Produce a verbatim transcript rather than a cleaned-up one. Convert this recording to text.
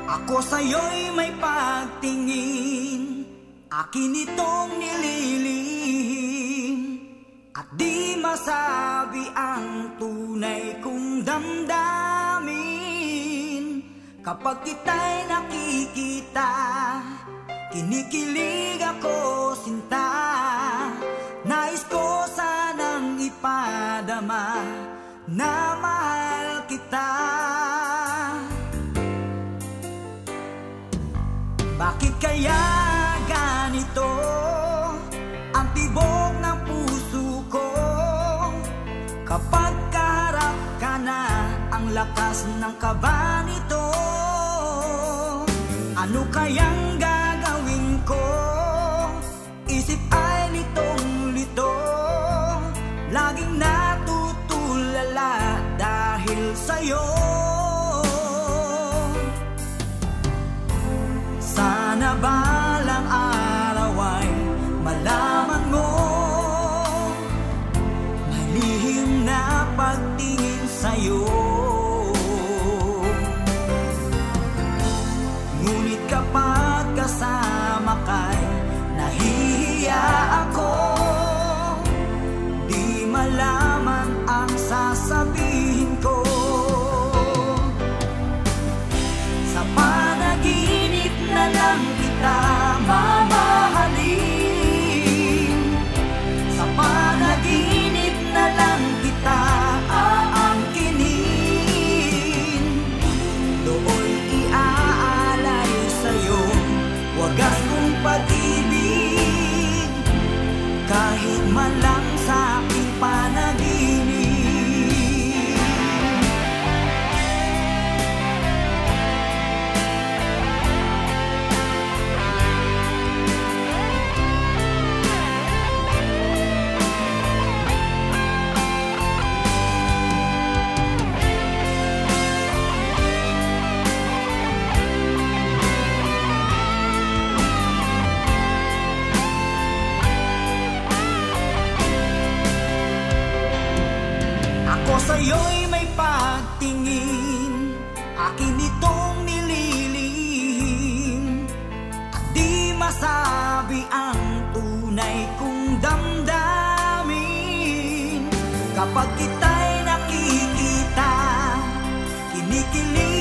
Ako sa'yo'y may pagtingin, akin itong nililihim, at di masabi ang tunay kong damdamin. Kapag kita'y nakikita, kinikilig ako sinta. Nais ko sanang ipadama na mahal kita. Bakit kaya ganito ang tibok ng puso ko? Kapag kaharap ka na, ang lakas ng kaba nito. Ano kayang gagawin ko? Isip ay litong-lito, laging natutulala dahil sa'yo. Sana balang araw ay malaman mo, may lihim na pagtingin sa'yo. Ngunit kapag kasama ka'y nahihiya ako, di malaman ang sasabihin ko. Sa panaginip na lang kita mamahalin, sa panaginip na lang kita aangkinin. Doon iaalay sa'yo wagas kong pag-ibig, kahit man lang sa aking panaginip. Ako sa'yo'y may pagtingin, akin itong nililihim, at di masabi ang tunay kong damdamin. Kapag kita'y nakikita, kinikilig